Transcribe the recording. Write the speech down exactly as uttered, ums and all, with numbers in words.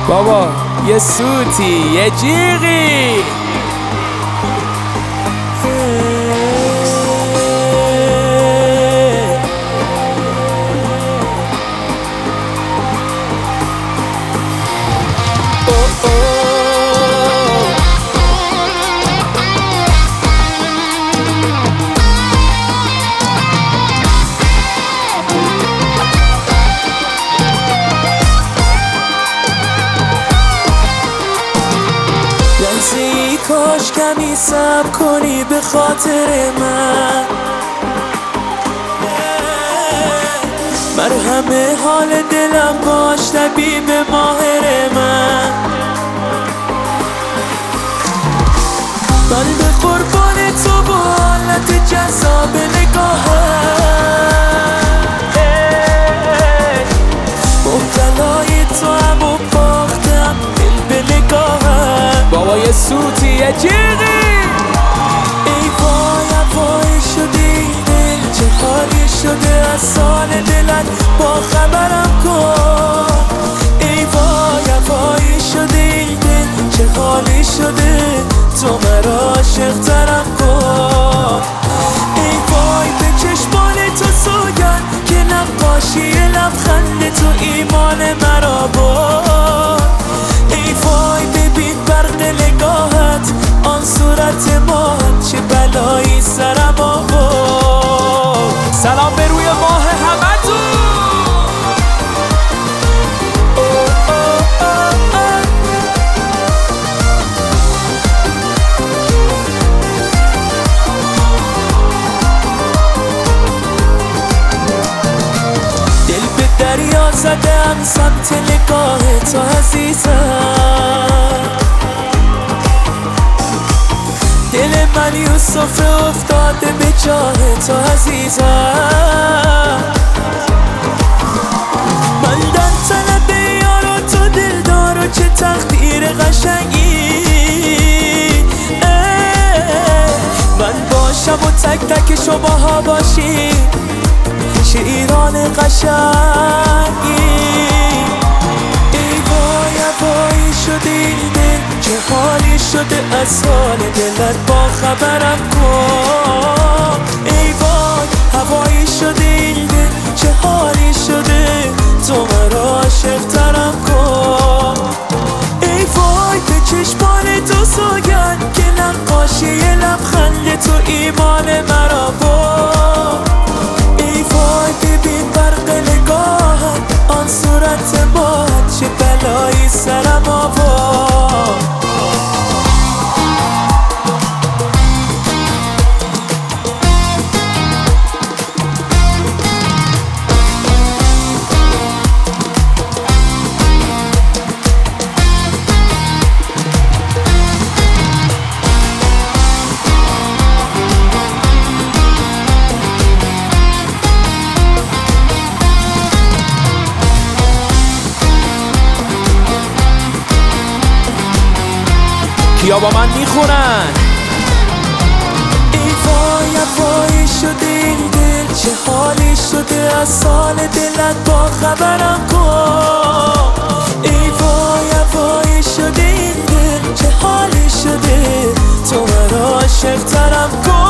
بابا یه سوتی یه جیغی لحظه‌ای کاش کمی صبر کنی به خاطر من مرهم حال دلم باش طبیب ماهر من من به قربان تو و حالت جذاب نگاهم مبتلای تو هم و باختم دل به نگاهم بابا یه سوتی یه جیغی ای وای وای شدی دل چه حالی شده از سال دلت با خبرم کن ای وای وای شدی دل چه حالی شده تو مرا عاشق ترم کن ای وای به چشمان تو سوگن که نقاشی لبخند تو ایمان مرا برد ای وای ببین برق نگاهت آن صورت ما چه بلایی سرم آورد سلام به روی ماه همتون دل به دریا زدم سمت نگاه تو عزیزم دل من یوسف افتاده به جاه تو عزیزم من در طلب یار و تو دلدار و چه تقدیر قشنگی من باشم و تک تک شماها باشی چه ایران قشنگی ای وای وای شده این دل چه حالی شده از حال دلت با خبرم کن ای وای هوایی شده این دل چه حالی شده تو مرا عاشق ترم کن ای وای به چشمان تو سوگن که نقاشی لبخند تو ایمان مرا برد ای وای ببین برق نگاهت آن صورت ما چه بلایی سرم آورد کیا با من میخونن ای وای وای شده این دل چه حالی شده از سال دلت با خبرم کن ای وای وای شده این دل چه حالی شده تو مرا عاشق ترم کن